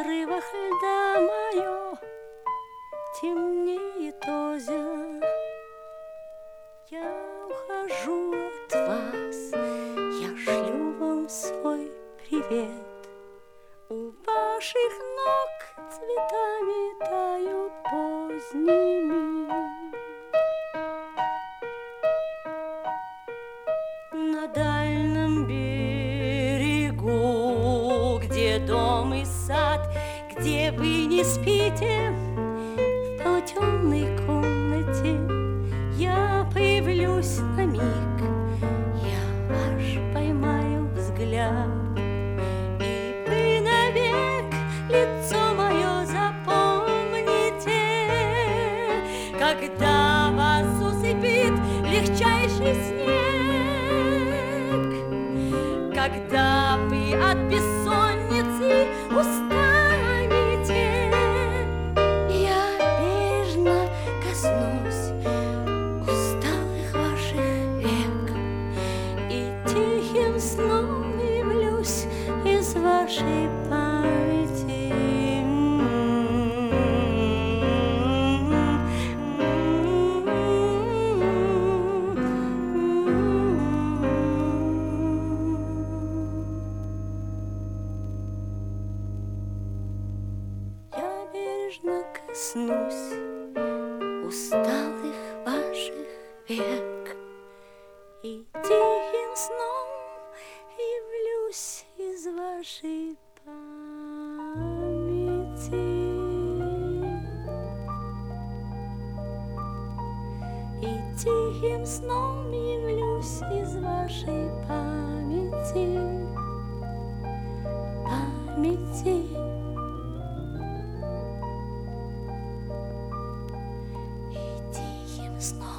разрывах льда мое темнеет озеро. Я ухожу от вас, я шлю вам свой привет. У ваших ног цветами тают поздними. На дальнем берегу, где дом и сад, где вы не спите, в полутемной комнате я появлюсь на миг. Я ваш поймаю взгляд, и вы навек лицо мое запомните. Когда вас усыпит легчайший снег, когда вы от бессонницы устанете, я бережно коснусь усталых ваших век и тихим сном явлюсь из вашей памяти. Коснусь усталых ваших век и тихим сном явлюсь из вашей памяти. И тихим сном явлюсь из вашей памяти. Памяти. Снова